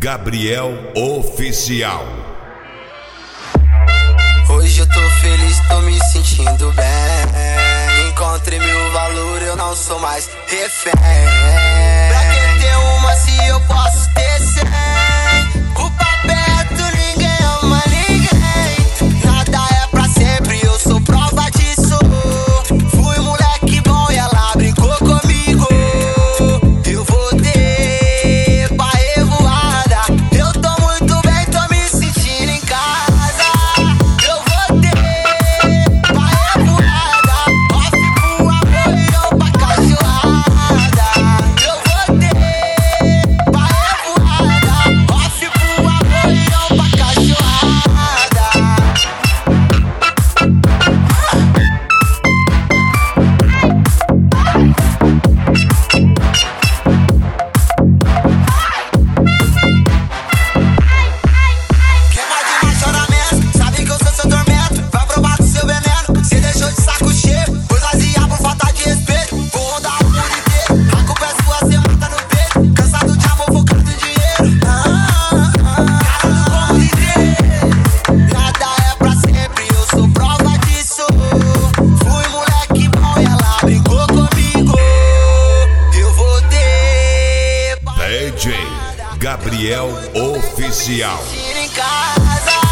Gabriel Oficial. Hoje eu tô feliz, tô me sentindo bem. Encontrei meu valor, eu não sou mais refém. Pra que ter uma se eu posso ter 100? Culpa perto, ninguém ama ninguém. Nada é pra sempre, eu sou prova disso. Fui moleque bom e ela brincou comigo. Eu voltei pra revoada. Eu tô muito bem, tô me sentindo em casa. Eu voltei pra revoada. Off pro amor e eu pra cachorrada. Eu voltei pra revoada. Off pro amor e eu pra cachorrada. Queima de mais choramento, sabe que eu sou seu tormento. Vai provar do seu veneno, cê deixou de saco cheio. Foi esvaziar por falta de respeito. Vou rodar o mundo inteiro, a culpa é sua, cê mata no peito. Cansado de amor, focado em dinheiro. Cara do como dizer, nada é pra sempre, eu sou prova disso. Fui moleque bom e ela brincou comigo. Eu voltei pra DJ Gabriel Oficial. em casa.